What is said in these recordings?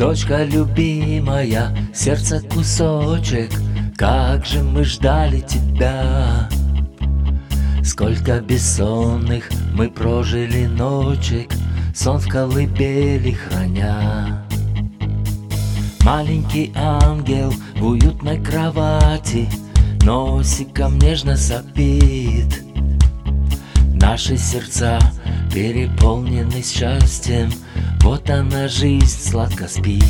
Дочка любимая, сердце кусочек, как же мы ждали тебя. Сколько бессонных мы прожили ночек, сон в колыбели храня. Маленький ангел в уютной кровати носиком нежно сопит. Наши сердца переполнены счастьем, вот она, жизнь, сладко спит.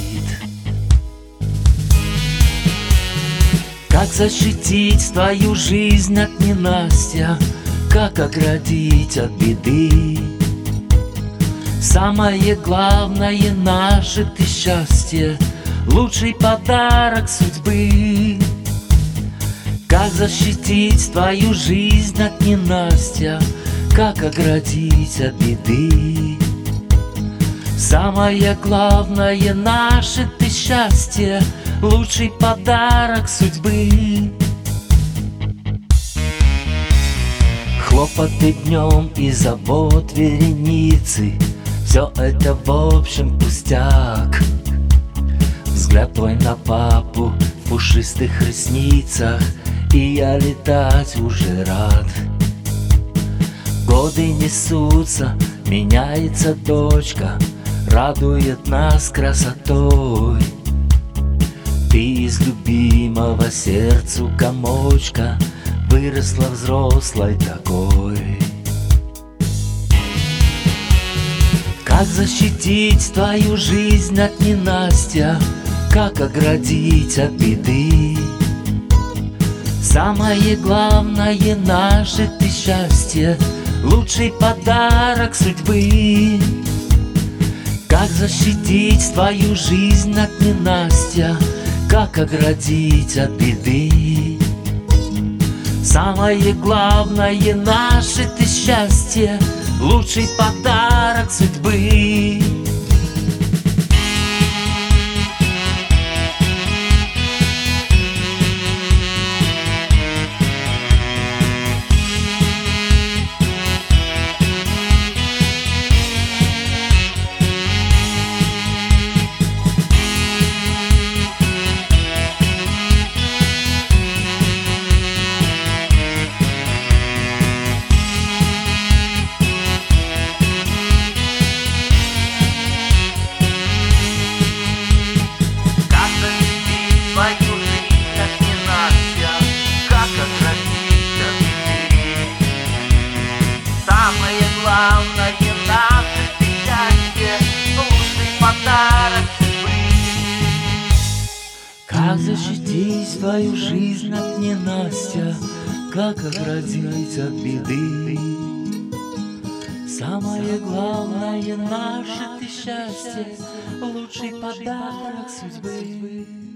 Как защитить твою жизнь от ненастья, как оградить от беды? Самое главное наше ты счастье, лучший подарок судьбы. Как защитить твою жизнь от ненастья, как оградить от беды? Самое главное наше ты счастье, лучший подарок судьбы. Хлопоты днем и забот вереницы, все это в общем пустяк. Взгляд твой на папу в пушистых ресницах, и я летать уже рад. Годы несутся, меняется дочка, радует нас красотой. Ты из любимого сердцу комочка выросла взрослой такой. Как защитить твою жизнь от ненастья, как оградить от беды? Самое главное наше ты счастье, лучший подарок судьбы. Как защитить твою жизнь от ненастья, как оградить от беды? Самое главное наше ты счастье, лучший подарок судьбы. Главное наше счастье, лучший подарок судьбы. Как защитить свою жизнь от ненастья, как оградить от беды? Самое главное наше ты счастье, лучший подарок судьбы.